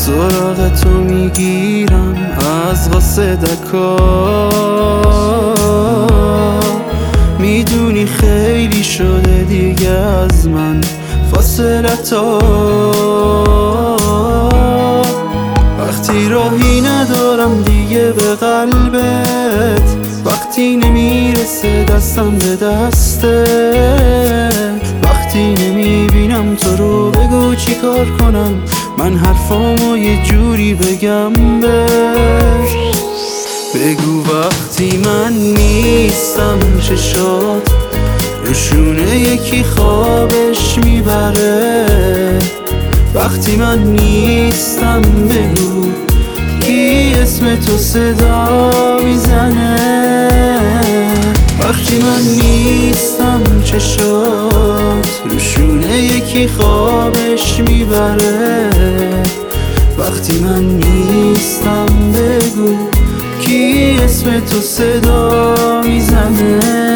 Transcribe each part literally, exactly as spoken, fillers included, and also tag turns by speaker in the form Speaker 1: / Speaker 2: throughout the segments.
Speaker 1: سراغ تو میگیرم از قاصدکا. میدونی خیلی شده دیگه از من فاصلتا، وقتی راهی ندارم دیگه به قلبت، وقتی نمیرسه دستم به دستت، وقتی نمیبینم تو رو بگو چی کار کنم، من حرفامو یه جوری بگم بهت. بگو وقتی من نیستم چشات روشونه یکی خوابش میبره، وقتی من نیستم بگو کی اسم تو صدا میزنه، وقتی من نیستم چشات روشونه یکی خوابش میبره، وقتی من نیستم بگو کی اسم تو صدا میزنه.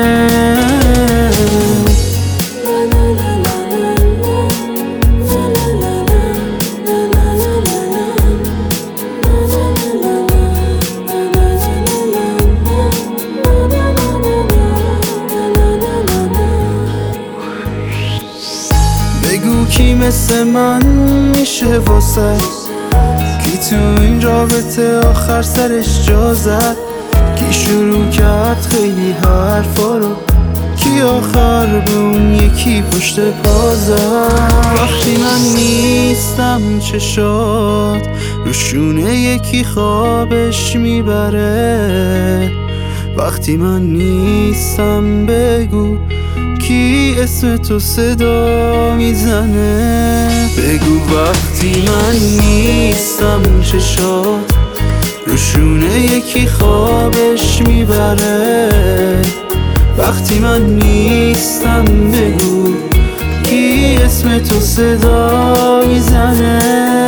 Speaker 1: بگو کی مثل من میشه واسه، کی تو این رابطه آخر سرش جا زد، کی شروع کرد خیلی حرفا رو، کی آخر به اون یکی پشت پا زد. وقتی من نیستم چشات روشونه یکی خوابش میبره، وقتی من نیستم بگو کی اسم تو صدا میزنه. بگو وقتی من نیستم چشات روشونه یکی خوابش میبره، وقتی من نیستم بگو کی اسم تو صدا میزنه.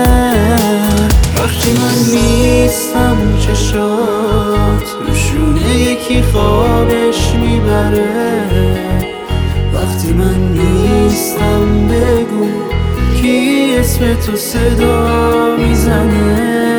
Speaker 1: وقتی من نیستم چشات روشونه یکی خوابش میبره، وقتی من نیستم بگو کی اسم تو صدا میزنه.